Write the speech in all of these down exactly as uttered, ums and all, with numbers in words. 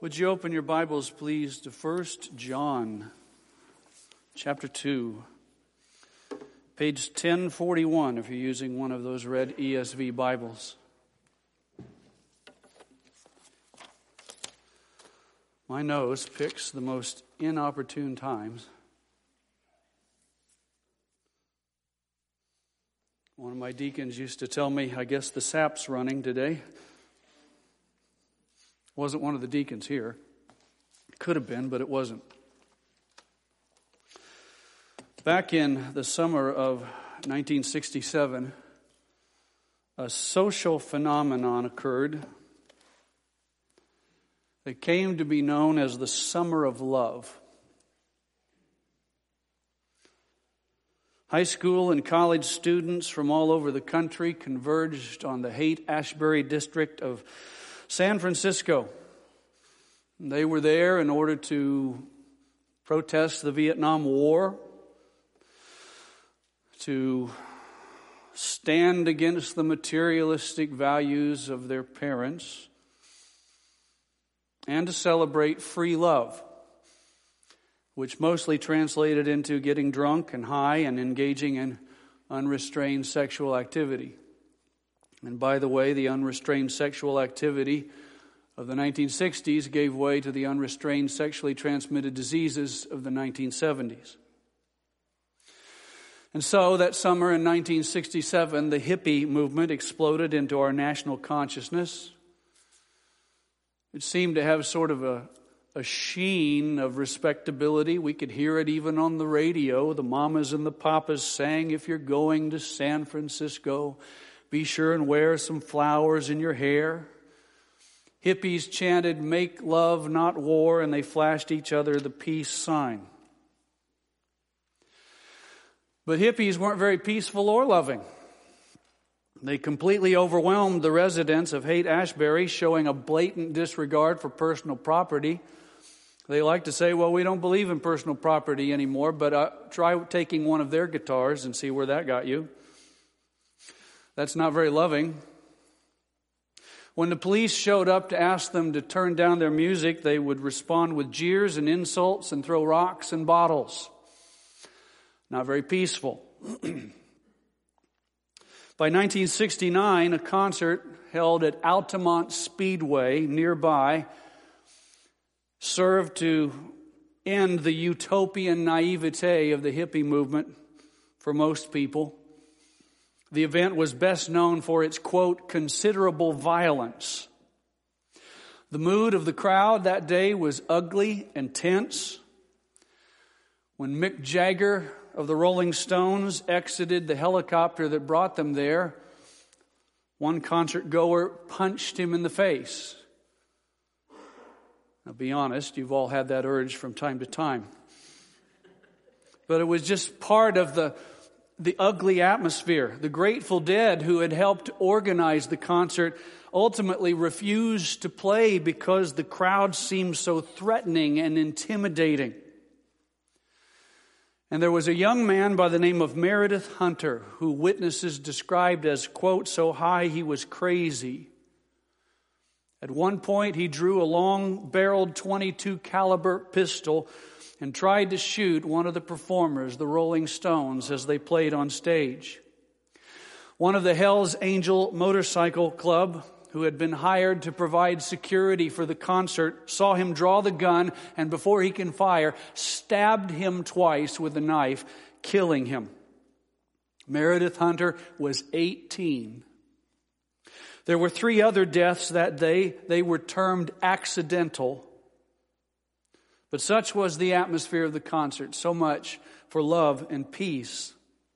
Would you open your Bibles, please, to First John, chapter two, page ten forty-one, if you're using one of those red E S V Bibles. My nose picks the most inopportune times. One of my deacons used to tell me, I guess the sap's running today. Wasn't one of the deacons here. Could have been, but it wasn't. Back in the summer of nineteen sixty-seven, a social phenomenon occurred that came to be known as the Summer of Love. High school and college students from all over the country converged on the Haight-Ashbury district of San Francisco. They were there in order to protest the Vietnam War, to stand against the materialistic values of their parents, and to celebrate free love, which mostly translated into getting drunk and high and engaging in unrestrained sexual activity. And by the way, the unrestrained sexual activity of the nineteen sixties gave way to the unrestrained sexually transmitted diseases of the nineteen seventies. And so that summer in nineteen sixty-seven, the hippie movement exploded into our national consciousness. It seemed to have sort of a, a sheen of respectability. We could hear it even on the radio. The mamas and the papas sang, "If you're going to San Francisco, be sure and wear some flowers in your hair." Hippies chanted, "Make love, not war," and they flashed each other the peace sign. But hippies weren't very peaceful or loving. They completely overwhelmed the residents of Haight-Ashbury, showing a blatant disregard for personal property. They like to say, well, we don't believe in personal property anymore, but uh, try taking one of their guitars and see where that got you. That's not very loving. When the police showed up to ask them to turn down their music, they would respond with jeers and insults and throw rocks and bottles. Not very peaceful. By nineteen sixty-nine, a concert held at Altamont Speedway nearby served to end the utopian naivete of the hippie movement for most people. The event was best known for its, quote, considerable violence. The mood of the crowd that day was ugly and tense. When Mick Jagger of the Rolling Stones exited the helicopter that brought them there, one concert goer punched him in the face. Now, be honest, you've all had that urge from time to time. But it was just part of the the ugly atmosphere. The Grateful Dead, who had helped organize the concert, ultimately refused to play because the crowd seemed so threatening and intimidating. And there was a young man by the name of Meredith Hunter, who witnesses described as, quote, so high he was crazy. At one point, he drew a long-barreled twenty-two caliber pistol and tried to shoot one of the performers, the Rolling Stones, as they played on stage. One of the Hell's Angel Motorcycle Club, who had been hired to provide security for the concert, saw him draw the gun and before he can fire, stabbed him twice with a knife, killing him. Meredith Hunter was eighteen. There were three other deaths that day. They were termed accidental. But such was the atmosphere of the concert, so much for love and peace.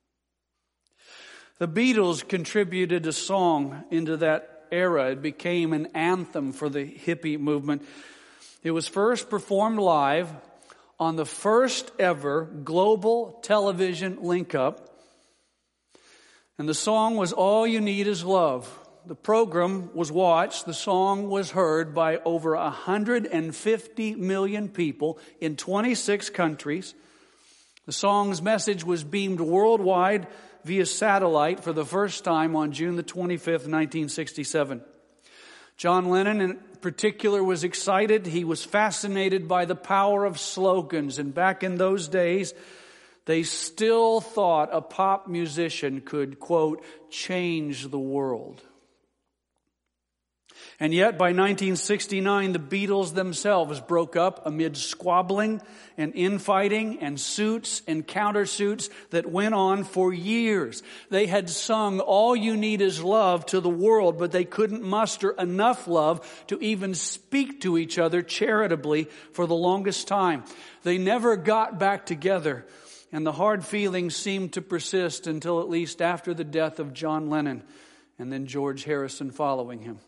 The Beatles contributed a song into that era. It became an anthem for the hippie movement. It was first performed live on the first ever global television link-up. And the song was All You Need Is Love. The program was watched, the song was heard by over one hundred fifty million people in twenty-six countries. The song's message was beamed worldwide via satellite for the first time on June the twenty-fifth, nineteen sixty-seven. John Lennon in particular was excited. He was fascinated by the power of slogans. And back in those days, they still thought a pop musician could, quote, change the world. And yet by nineteen sixty-nine, the Beatles themselves broke up amid squabbling and infighting and suits and countersuits that went on for years. They had sung "All You Need Is Love" to the world, but they couldn't muster enough love to even speak to each other charitably for the longest time. They never got back together, and the hard feelings seemed to persist until at least after the death of John Lennon and then George Harrison following him.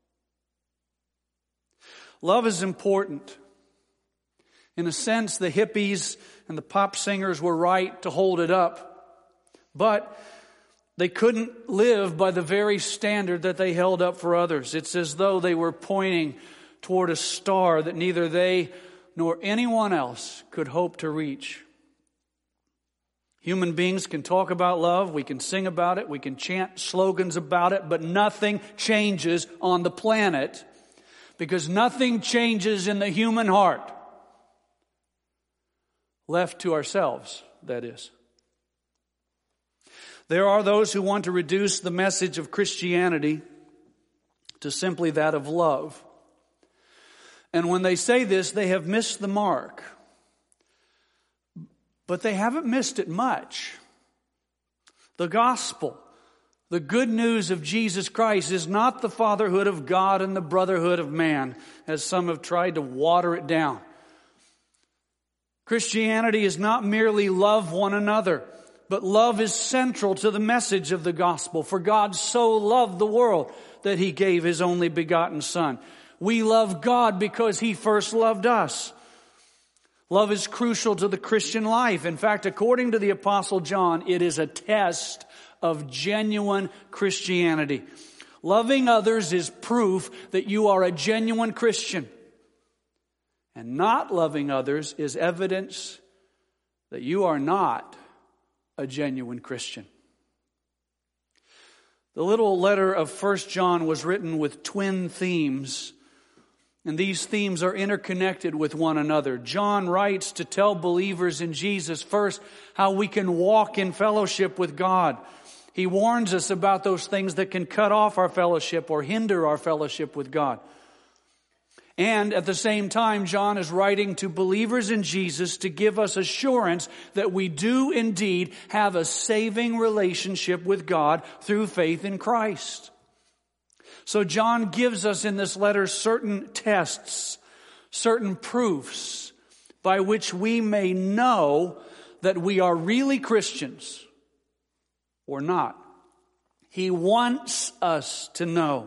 Love is important. In a sense, the hippies and the pop singers were right to hold it up. But they couldn't live by the very standard that they held up for others. It's as though they were pointing toward a star that neither they nor anyone else could hope to reach. Human beings can talk about love, we can sing about it, we can chant slogans about it, but nothing changes on the planet. Because nothing changes in the human heart. Left to ourselves, that is. There are those who want to reduce the message of Christianity to simply that of love. And when they say this, they have missed the mark. But they haven't missed it much. The gospel, the good news of Jesus Christ, is not the fatherhood of God and the brotherhood of man, as some have tried to water it down. Christianity is not merely love one another, but love is central to the message of the gospel. For God so loved the world that He gave His only begotten Son. We love God because He first loved us. Love is crucial to the Christian life. In fact, according to the Apostle John, it is a test of genuine Christianity. Loving others is proof that you are a genuine Christian. And not loving others is evidence that you are not a genuine Christian. The little letter of First John was written with twin themes, and these themes are interconnected with one another. John writes to tell believers in Jesus first how we can walk in fellowship with God. He warns us about those things that can cut off our fellowship or hinder our fellowship with God. And at the same time, John is writing to believers in Jesus to give us assurance that we do indeed have a saving relationship with God through faith in Christ. So John gives us in this letter certain tests, certain proofs by which we may know that we are really Christians or not. He wants us to know.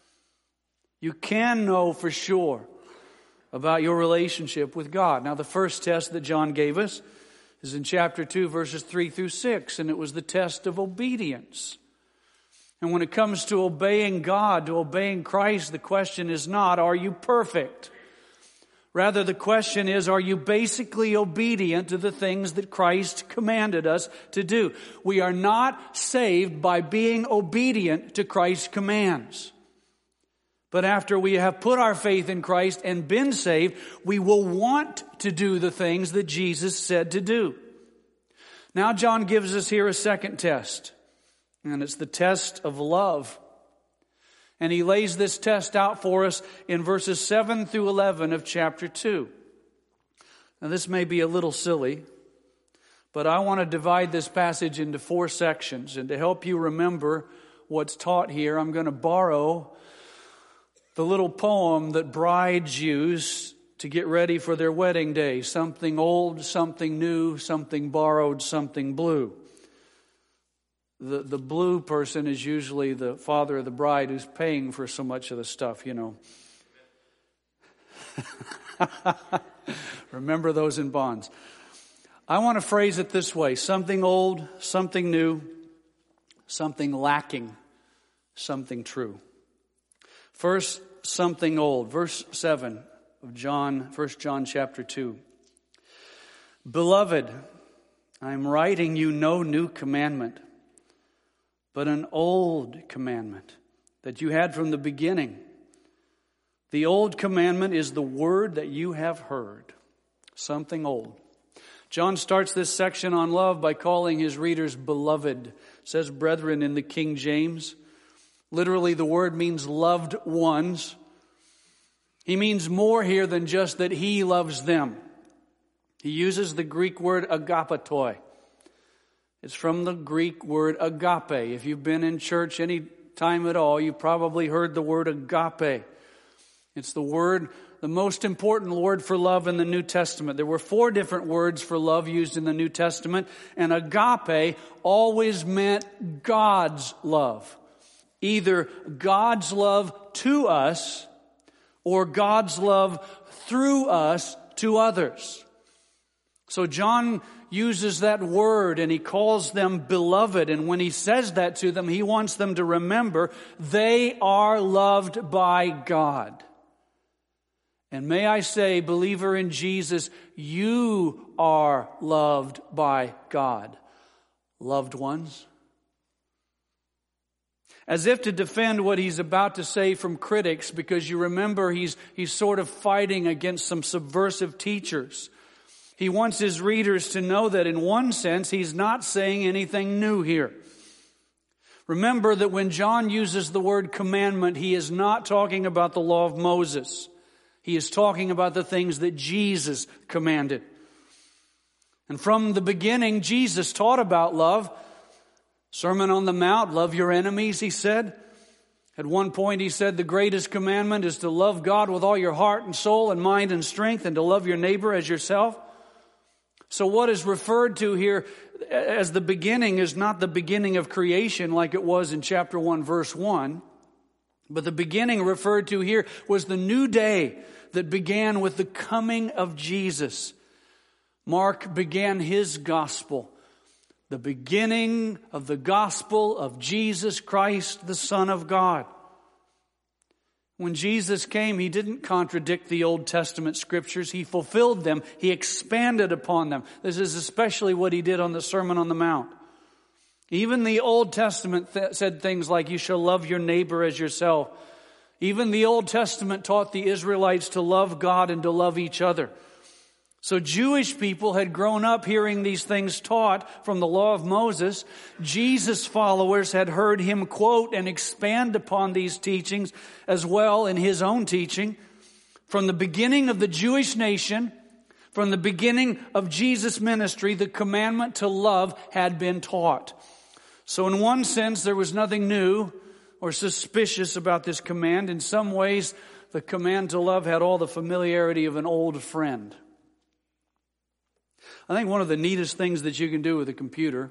You can know for sure about your relationship with God. Now, the first test that John gave us is in chapter two, verses three through six, and it was the test of obedience. And when it comes to obeying God, to obeying Christ, the question is not, are you perfect? Rather, the question is, are you basically obedient to the things that Christ commanded us to do? We are not saved by being obedient to Christ's commands. But after we have put our faith in Christ and been saved, we will want to do the things that Jesus said to do. Now John gives us here a second test, and it's the test of love. And he lays this test out for us in verses seven through eleven of chapter two. Now this may be a little silly, but I want to divide this passage into four sections. And to help you remember what's taught here, I'm going to borrow the little poem that brides use to get ready for their wedding day. Something old, something new, something borrowed, something blue. The the blue person is usually the father of the bride who's paying for so much of the stuff, you know. Remember those in bonds. I want to phrase it this way. Something old, something new, something lacking, something true. First, something old. Verse seven of John, First John chapter two. Beloved, I am writing you no new commandment, but an old commandment that you had from the beginning. The old commandment is the word that you have heard. Something old. John starts this section on love by calling his readers beloved. It says brethren in the King James. Literally, the word means loved ones. He means more here than just that he loves them. He uses the Greek word agapetoi. It's from the Greek word agape. If you've been in church any time at all, you've probably heard the word agape. It's the word, the most important word for love in the New Testament. There were four different words for love used in the New Testament, and agape always meant God's love. Either God's love to us or God's love through us to others. So John uses that word and he calls them beloved. And when he says that to them, he wants them to remember they are loved by God. And may I say, believer in Jesus, you are loved by God. Loved ones. As if to defend what he's about to say from critics, because you remember he's, he's sort of fighting against some subversive teachers. He wants his readers to know that in one sense, he's not saying anything new here. Remember that when John uses the word commandment, he is not talking about the law of Moses. He is talking about the things that Jesus commanded. And from the beginning, Jesus taught about love. Sermon on the Mount, love your enemies, he said. At one point he said the greatest commandment is to love God with all your heart and soul and mind and strength, and to love your neighbor as yourself. So what is referred to here as the beginning is not the beginning of creation like it was in chapter one, verse one. But the beginning referred to here was the new day that began with the coming of Jesus. Mark began his gospel. The beginning of the gospel of Jesus Christ, the Son of God. When Jesus came, he didn't contradict the Old Testament scriptures. He fulfilled them. He expanded upon them. This is especially what he did on the Sermon on the Mount. Even the Old Testament th- said things like, you shall love your neighbor as yourself. Even the Old Testament taught the Israelites to love God and to love each other. So Jewish people had grown up hearing these things taught from the law of Moses. Jesus' followers had heard him quote and expand upon these teachings as well in his own teaching. From the beginning of the Jewish nation, from the beginning of Jesus' ministry, the commandment to love had been taught. So in one sense, there was nothing new or suspicious about this command. In some ways, the command to love had all the familiarity of an old friend. I think one of the neatest things that you can do with a computer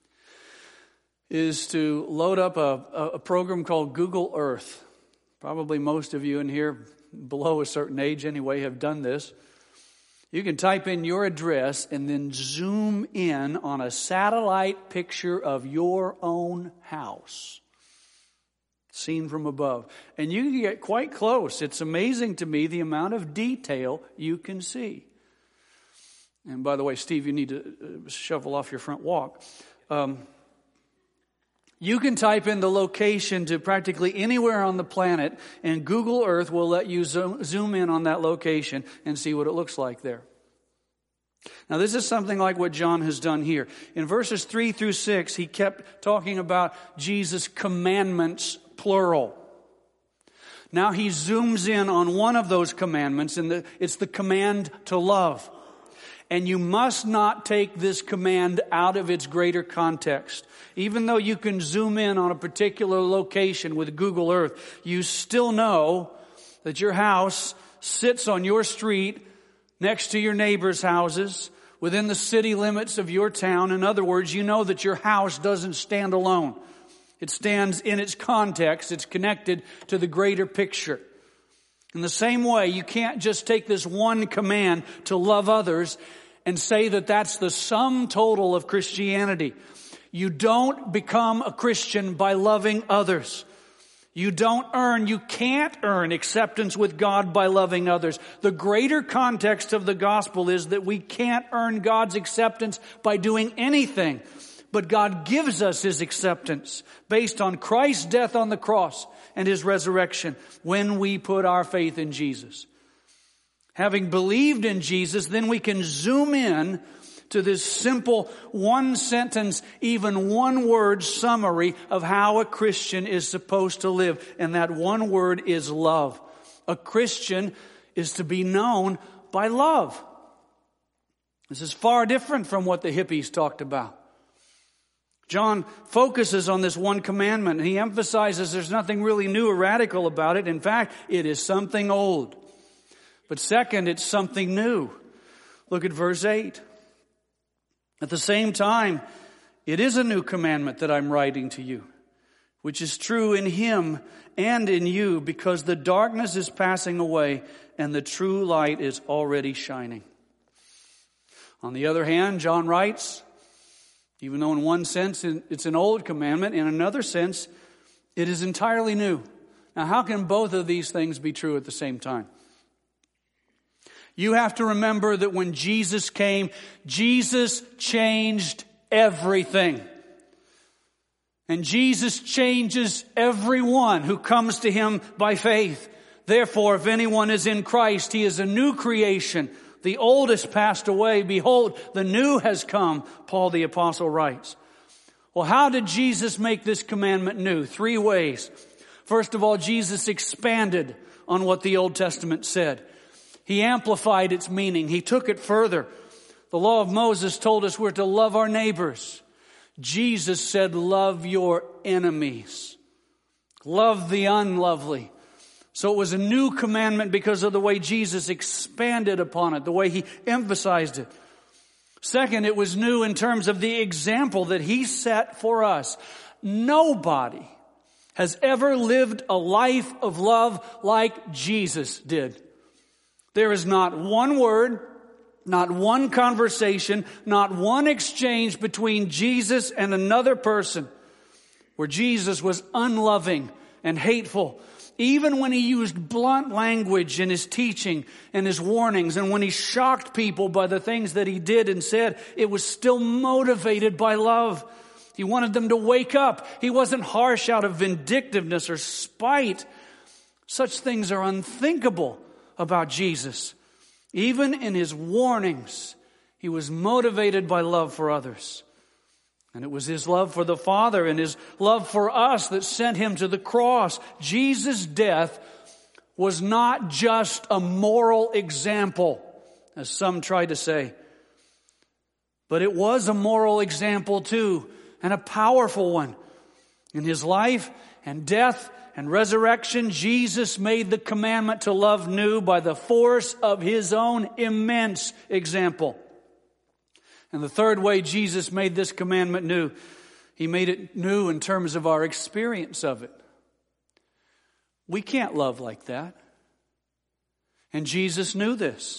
is to load up a, a program called Google Earth. Probably most of you in here, below a certain age anyway, have done this. You can type in your address and then zoom in on a satellite picture of your own house, seen from above. And you can get quite close. It's amazing to me the amount of detail you can see. And by the way, Steve, you need to shovel off your front walk. Um, you can type in the location to practically anywhere on the planet, and Google Earth will let you zoom, zoom in on that location and see what it looks like there. Now, this is something like what John has done here. In verses three through six, he kept talking about Jesus' commandments, plural. Now he zooms in on one of those commandments, and the, it's the command to love. And you must not take this command out of its greater context. Even though you can zoom in on a particular location with Google Earth, you still know that your house sits on your street next to your neighbor's houses, within the city limits of your town. In other words, you know that your house doesn't stand alone. It stands in its context. It's connected to the greater picture. In the same way, you can't just take this one command to love others and say that that's the sum total of Christianity. You don't become a Christian by loving others. You don't earn, you can't earn acceptance with God by loving others. The greater context of the gospel is that we can't earn God's acceptance by doing anything But God gives us His acceptance based on Christ's death on the cross and His resurrection when we put our faith in Jesus. Having believed in Jesus, then we can zoom in to this simple one sentence, even one word summary of how a Christian is supposed to live. And that one word is love. A Christian is to be known by love. This is far different from what the hippies talked about. John focuses on this one commandment, and he emphasizes there's nothing really new or radical about it. In fact, it is something old. But second, it's something new. Look at verse eight. At the same time, it is a new commandment that I'm writing to you, which is true in Him and in you, because the darkness is passing away and the true light is already shining. On the other hand, John writes, even though in one sense it's an old commandment, in another sense it is entirely new. Now, how can both of these things be true at the same time? You have to remember that when Jesus came, Jesus changed everything. And Jesus changes everyone who comes to Him by faith. Therefore, if anyone is in Christ, he is a new creation. The old has passed away. Behold, the new has come, Paul the Apostle writes. Well, how did Jesus make this commandment new? Three ways. First of all, Jesus expanded on what the Old Testament said. He amplified its meaning. He took it further. The law of Moses told us we're to love our neighbors. Jesus said, love your enemies. Love the unlovely. So it was a new commandment because of the way Jesus expanded upon it, the way He emphasized it. Second, it was new in terms of the example that He set for us. Nobody has ever lived a life of love like Jesus did. There is not one word, not one conversation, not one exchange between Jesus and another person where Jesus was unloving and hateful. Even when He used blunt language in His teaching and His warnings, and when He shocked people by the things that He did and said, it was still motivated by love. He wanted them to wake up. He wasn't harsh out of vindictiveness or spite. Such things are unthinkable about Jesus. Even in His warnings, He was motivated by love for others. And it was His love for the Father and His love for us that sent Him to the cross. Jesus' death was not just a moral example, as some try to say, but it was a moral example too, and a powerful one. In His life and death and resurrection, Jesus made the commandment to love new by the force of His own immense example. And the third way Jesus made this commandment new, He made it new in terms of our experience of it. We can't love like that. And Jesus knew this.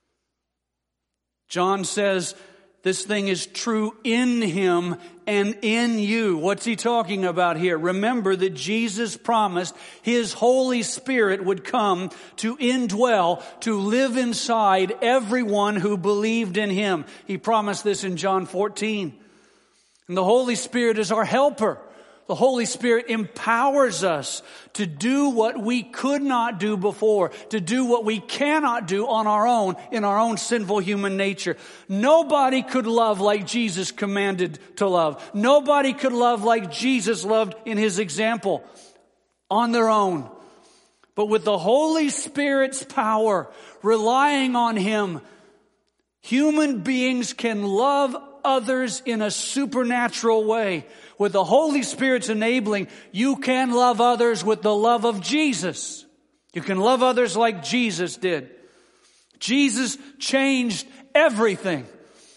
John says, this thing is true in Him and in you. What's he talking about here? Remember that Jesus promised His Holy Spirit would come to indwell, to live inside everyone who believed in Him. He promised this in John fourteen. And the Holy Spirit is our helper. The Holy Spirit empowers us to do what we could not do before, to do what we cannot do on our own, in our own sinful human nature. Nobody could love like Jesus commanded to love. Nobody could love like Jesus loved in His example on their own. But with the Holy Spirit's power, relying on Him, human beings can love others in a supernatural way. With the Holy Spirit's enabling, you can love others with the love of Jesus. You can love others like Jesus did. Jesus changed everything.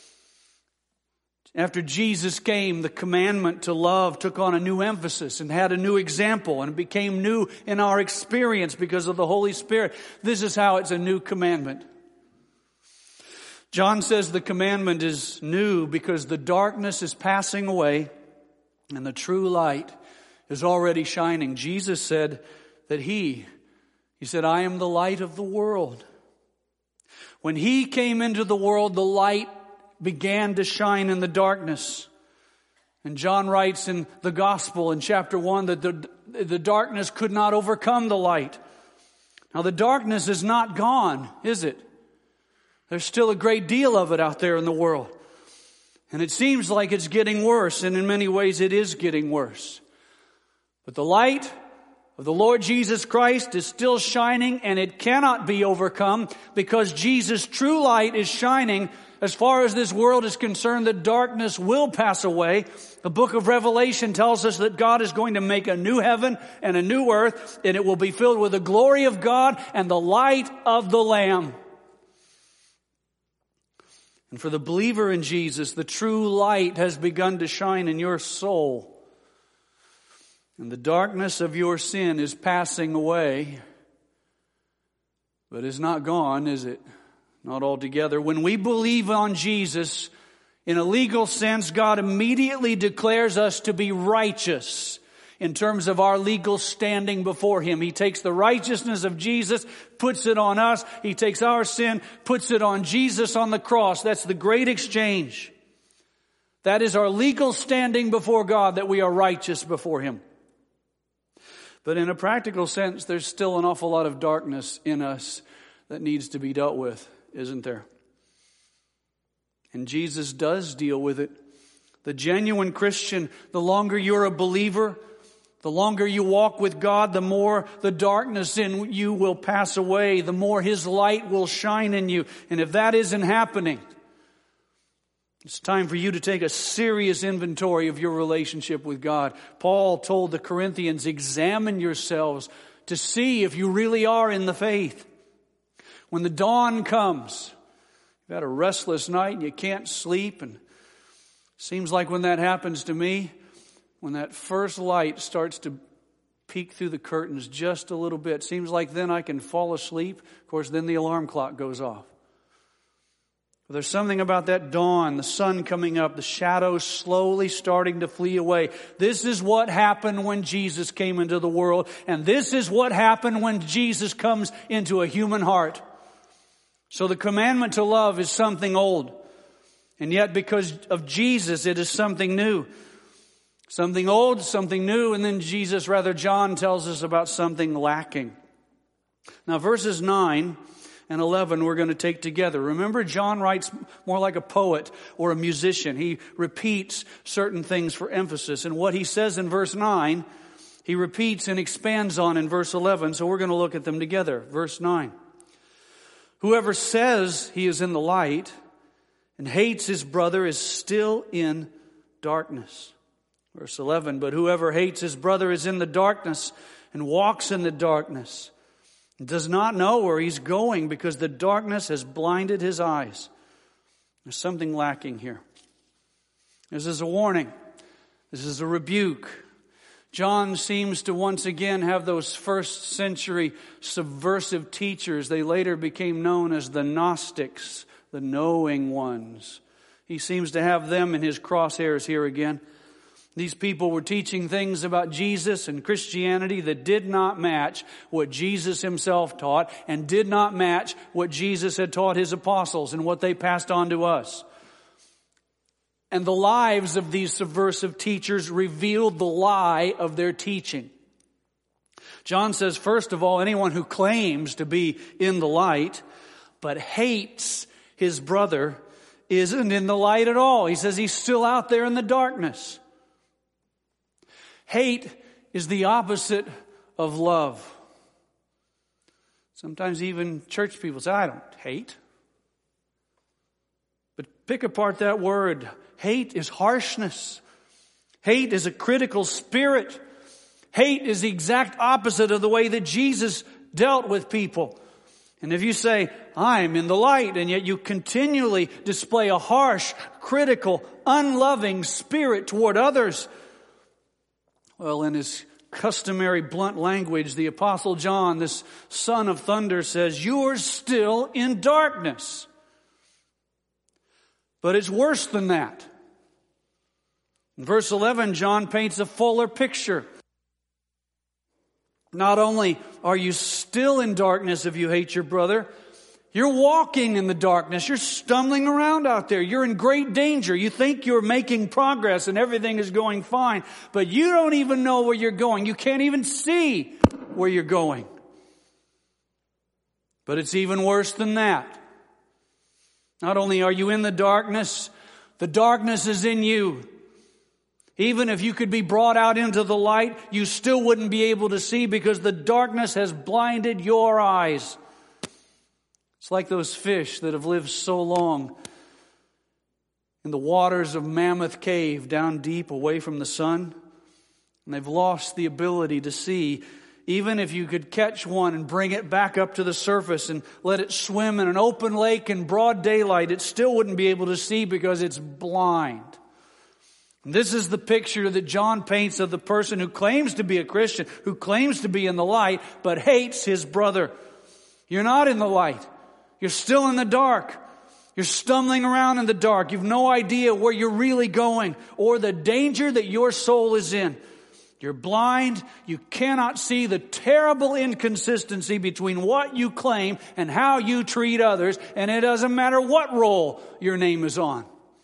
After Jesus came, the commandment to love took on a new emphasis and had a new example, and it became new in our experience because of the Holy Spirit. This is how it's a new commandment. John says the commandment is new because the darkness is passing away and the true light is already shining. Jesus said that He, He said, I am the light of the world. When He came into the world, the light began to shine in the darkness. And John writes in the Gospel in chapter one that the, the darkness could not overcome the light. Now the darkness is not gone, is it? There's still a great deal of it out there in the world. And it seems like it's getting worse, and in many ways it is getting worse. But the light of the Lord Jesus Christ is still shining, and it cannot be overcome because Jesus' true light is shining. As far as this world is concerned, the darkness will pass away. The book of Revelation tells us that God is going to make a new heaven and a new earth, and it will be filled with the glory of God and the light of the Lamb. And for the believer in Jesus, the true light has begun to shine in your soul. And the darkness of your sin is passing away, but is not gone, is it? Not altogether. When we believe on Jesus, in a legal sense, God immediately declares us to be righteous in terms of our legal standing before Him. He takes the righteousness of Jesus, puts it on us. He takes our sin, puts it on Jesus on the cross. That's the great exchange. That is our legal standing before God, that we are righteous before Him. But in a practical sense, there's still an awful lot of darkness in us that needs to be dealt with, isn't there? And Jesus does deal with it. The genuine Christian, the longer you're a believer, the longer you walk with God, the more the darkness in you will pass away, the more His light will shine in you. And if that isn't happening, it's time for you to take a serious inventory of your relationship with God. Paul told the Corinthians, examine yourselves to see if you really are in the faith. When the dawn comes, you've had a restless night and you can't sleep, and it seems like when that happens to me, when that first light starts to peek through the curtains just a little bit, seems like then I can fall asleep. Of course, then the alarm clock goes off. But there's something about that dawn, the sun coming up, the shadows slowly starting to flee away. This is what happened when Jesus came into the world, and this is what happened when Jesus comes into a human heart. So the commandment to love is something old, and yet because of Jesus, it is something new. Something old, something new, and then Jesus, rather John, tells us about something lacking. Now verses nine and eleven we're going to take together. Remember, John writes more like a poet or a musician. He repeats certain things for emphasis. And what he says in verse nine, he repeats and expands on in verse eleven. So we're going to look at them together. Verse nine. Whoever says he is in the light and hates his brother is still in darkness. Verse eleven. But whoever hates his brother is in the darkness and walks in the darkness, does not know where he's going because the darkness has blinded his eyes. There's something lacking here. This is a warning. This is a rebuke. John seems to once again have those first century subversive teachers. They later became known as the Gnostics, the knowing ones. He seems to have them in his crosshairs here again. These people were teaching things about Jesus and Christianity that did not match what Jesus Himself taught and did not match what Jesus had taught His apostles and what they passed on to us. And the lives of these subversive teachers revealed the lie of their teaching. John says, first of all, anyone who claims to be in the light but hates his brother isn't in the light at all. He says he's still out there in the darkness. Hate is the opposite of love. Sometimes even church people say, I don't hate. But pick apart that word. Hate is harshness. Hate is a critical spirit. Hate is the exact opposite of the way that Jesus dealt with people. And if you say, I'm in the light, and yet you continually display a harsh, critical, unloving spirit toward others, well, in his customary blunt language, the Apostle John, this son of thunder, says, you're still in darkness. But it's worse than that. In verse eleven, John paints a fuller picture. Not only are you still in darkness if you hate your brother, You're walking in the darkness. You're stumbling around out there. You're in great danger. You think you're making progress and everything is going fine, but you don't even know where you're going. You can't even see where you're going. But it's even worse than that. Not only are you in the darkness, the darkness is in you. Even if you could be brought out into the light, you still wouldn't be able to see because the darkness has blinded your eyes. It's like those fish that have lived so long in the waters of Mammoth Cave down deep away from the sun. And they've lost the ability to see. Even if you could catch one and bring it back up to the surface and let it swim in an open lake in broad daylight, it still wouldn't be able to see because it's blind. And this is the picture that John paints of the person who claims to be a Christian, who claims to be in the light, but hates his brother. You're not in the light. You're still in the dark. You're stumbling around in the dark. You've no idea where you're really going or the danger that your soul is in. You're blind. You cannot see the terrible inconsistency between what you claim and how you treat others. And it doesn't matter what role your name is on.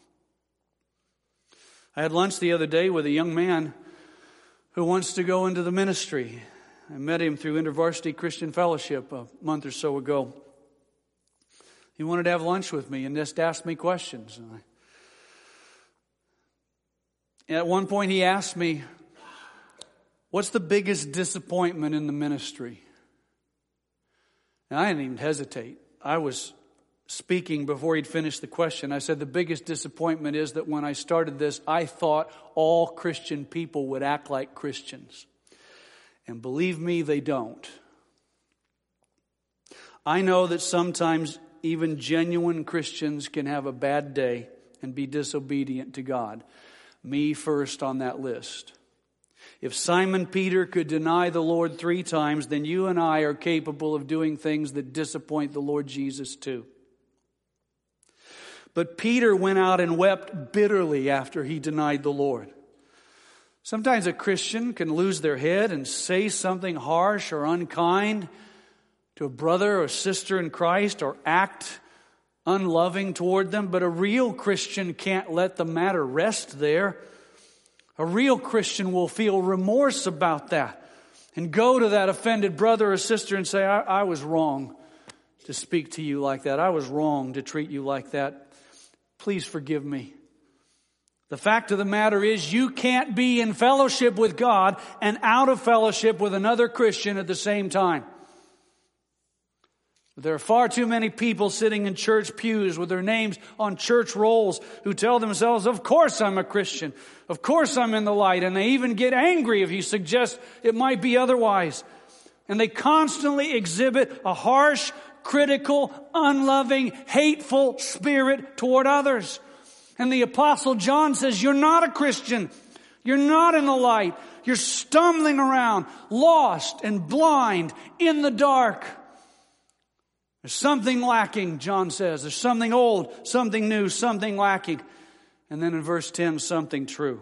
I had lunch the other day with a young man who wants to go into the ministry. I met him through InterVarsity Christian Fellowship a month or so ago. He wanted to have lunch with me and just ask me questions. And I, at one point he asked me, "What's the biggest disappointment in the ministry?" And I didn't even hesitate. I was speaking before he'd finished the question. I said, the biggest disappointment is that when I started this, I thought all Christian people would act like Christians. And believe me, they don't. I know that sometimes even genuine Christians can have a bad day and be disobedient to God. Me first on that list. If Simon Peter could deny the Lord three times, then you and I are capable of doing things that disappoint the Lord Jesus too. But Peter went out and wept bitterly after he denied the Lord. Sometimes a Christian can lose their head and say something harsh or unkind to a brother or sister in Christ or act unloving toward them, but a real Christian can't let the matter rest there. A real Christian will feel remorse about that and go to that offended brother or sister and say, I, I was wrong to speak to you like that. I was wrong to treat you like that. Please forgive me. The fact of the matter is you can't be in fellowship with God and out of fellowship with another Christian at the same time. There are far too many people sitting in church pews with their names on church rolls who tell themselves, of course I'm a Christian. Of course I'm in the light. And they even get angry if you suggest it might be otherwise. And they constantly exhibit a harsh, critical, unloving, hateful spirit toward others. And the Apostle John says, you're not a Christian. You're not in the light. You're stumbling around, lost and blind in the dark. There's something lacking, John says. There's something old, something new, something lacking. And then in verse ten, something true.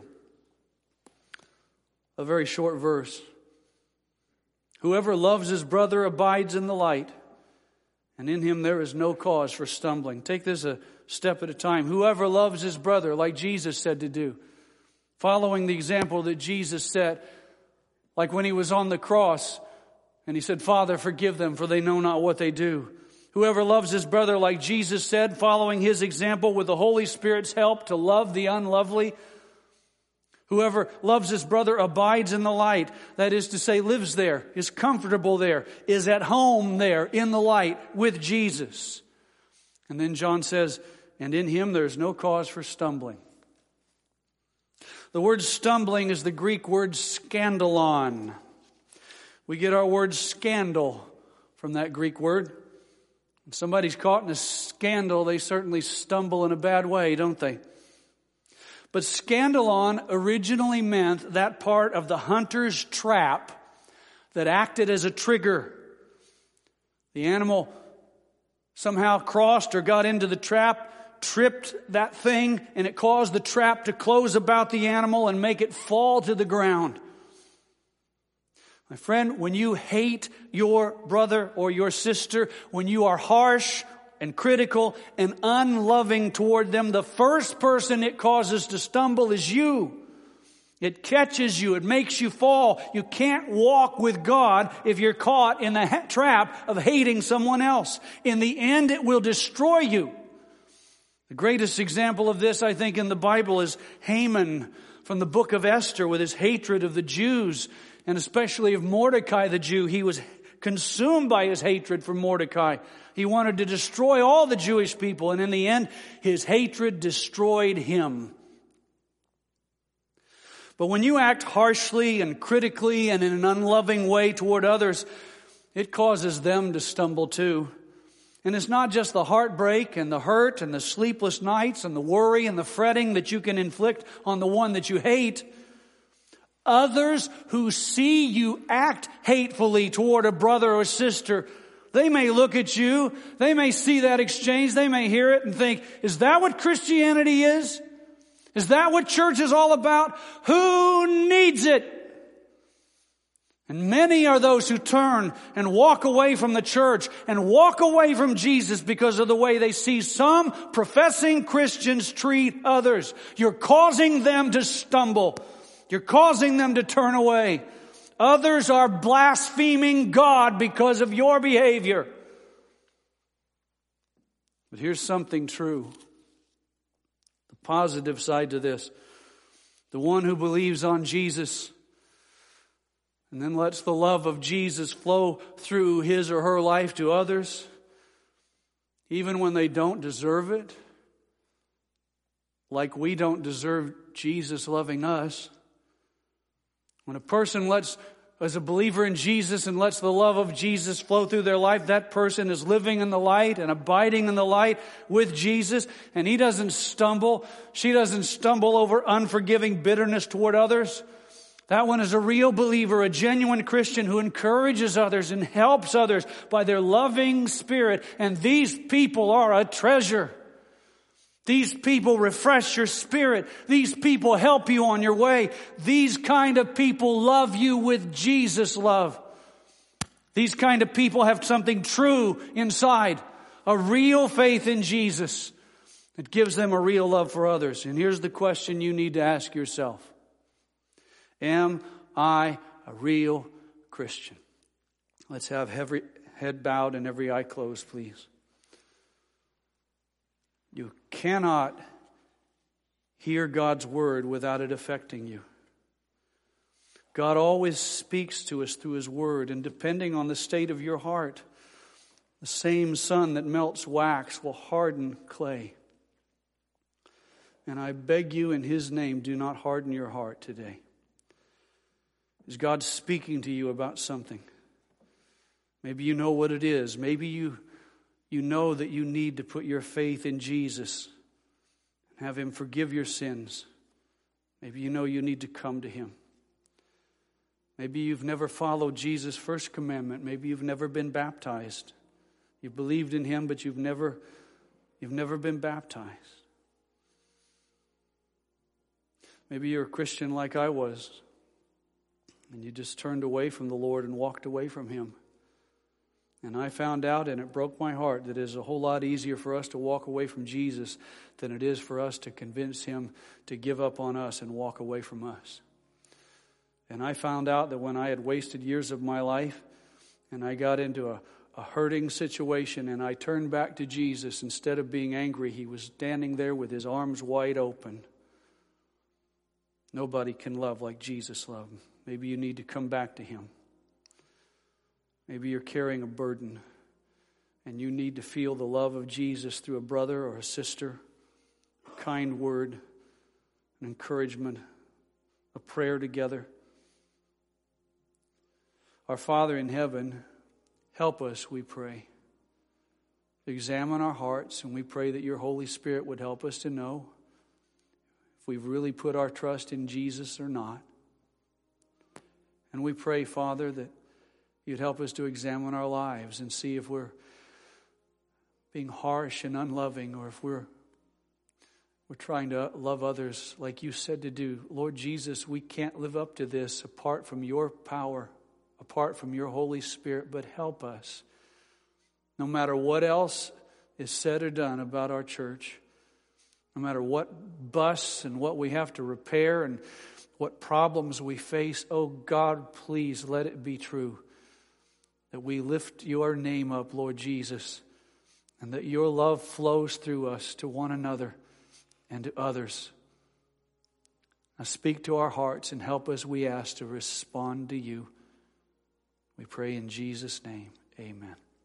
A very short verse. Whoever loves his brother abides in the light, and in him there is no cause for stumbling. Take this a step at a time. Whoever loves his brother, like Jesus said to do, following the example that Jesus set, like when he was on the cross, and he said, Father, forgive them, for they know not what they do. Whoever loves his brother, like Jesus said, following his example with the Holy Spirit's help to love the unlovely. Whoever loves his brother abides in the light. That is to say, lives there, is comfortable there, is at home there in the light with Jesus. And then John says, and in him there is no cause for stumbling. The word stumbling is the Greek word scandalon. We get our word scandal from that Greek word. When somebody's caught in a scandal, they certainly stumble in a bad way, don't they? But scandalon originally meant that part of the hunter's trap that acted as a trigger. The animal somehow crossed or got into the trap, tripped that thing, and it caused the trap to close about the animal and make it fall to the ground. My friend, when you hate your brother or your sister, when you are harsh and critical and unloving toward them, the first person it causes to stumble is you. It catches you. It makes you fall. You can't walk with God if you're caught in the ha- trap of hating someone else. In the end, it will destroy you. The greatest example of this, I think, in the Bible is Haman from the book of Esther with his hatred of the Jews, and especially of Mordecai the Jew. He was consumed by his hatred for Mordecai. He wanted to destroy all the Jewish people, and in the end, his hatred destroyed him. But when you act harshly and critically and in an unloving way toward others, it causes them to stumble too. And it's not just the heartbreak and the hurt and the sleepless nights and the worry and the fretting that you can inflict on the one that you hate. Others who see you act hatefully toward a brother or sister, they may look at you, they may see that exchange, they may hear it and think, is that what Christianity is? Is that what church is all about? Who needs it? And many are those who turn and walk away from the church and walk away from Jesus because of the way they see some professing Christians treat others. You're causing them to stumble. You're causing them to turn away. Others are blaspheming God because of your behavior. But here's something true. Positive side to this. The one who believes on Jesus and then lets the love of Jesus flow through his or her life to others, even when they don't deserve it, like we don't deserve Jesus loving us. When a person lets, as a believer in Jesus, and lets the love of Jesus flow through their life, that person is living in the light and abiding in the light with Jesus, and he doesn't stumble. She doesn't stumble over unforgiving bitterness toward others. That one is a real believer, a genuine Christian who encourages others and helps others by their loving spirit. And these people are a treasure. These people refresh your spirit. These people help you on your way. These kind of people love you with Jesus' love. These kind of people have something true inside, a real faith in Jesus that gives them a real love for others. And here's the question you need to ask yourself. Am I a real Christian? Let's have every head bowed and every eye closed, please. You cannot hear God's word without it affecting you. God always speaks to us through his word, and depending on the state of your heart, the same sun that melts wax will harden clay. And I beg you in his name, do not harden your heart today. Is God speaking to you about something? Maybe you know what it is. Maybe you You know that you need to put your faith in Jesus and have him forgive your sins. Maybe you know you need to come to him. Maybe you've never followed Jesus' first commandment. Maybe you've never been baptized. You've believed in him, but you've never, you've never been baptized. Maybe you're a Christian like I was, and you just turned away from the Lord and walked away from him. And I found out, and it broke my heart, that it is a whole lot easier for us to walk away from Jesus than it is for us to convince him to give up on us and walk away from us. And I found out that when I had wasted years of my life and I got into a, a hurting situation and I turned back to Jesus, instead of being angry, he was standing there with his arms wide open. Nobody can love like Jesus loved. Maybe you need to come back to him. Maybe you're carrying a burden and you need to feel the love of Jesus through a brother or a sister, a kind word, an encouragement, a prayer together. Our Father in heaven, help us, we pray. Examine our hearts, and we pray that your Holy Spirit would help us to know if we've really put our trust in Jesus or not. And we pray, Father, that you'd help us to examine our lives and see if we're being harsh and unloving, or if we're we're trying to love others like you said to do. Lord Jesus, we can't live up to this apart from your power, apart from your Holy Spirit, but help us. No matter what else is said or done about our church, no matter what busts and what we have to repair and what problems we face, oh God, please let it be true that we lift your name up, Lord Jesus, and that your love flows through us to one another and to others. Now speak to our hearts and help us, we ask, to respond to you. We pray in Jesus' name. Amen.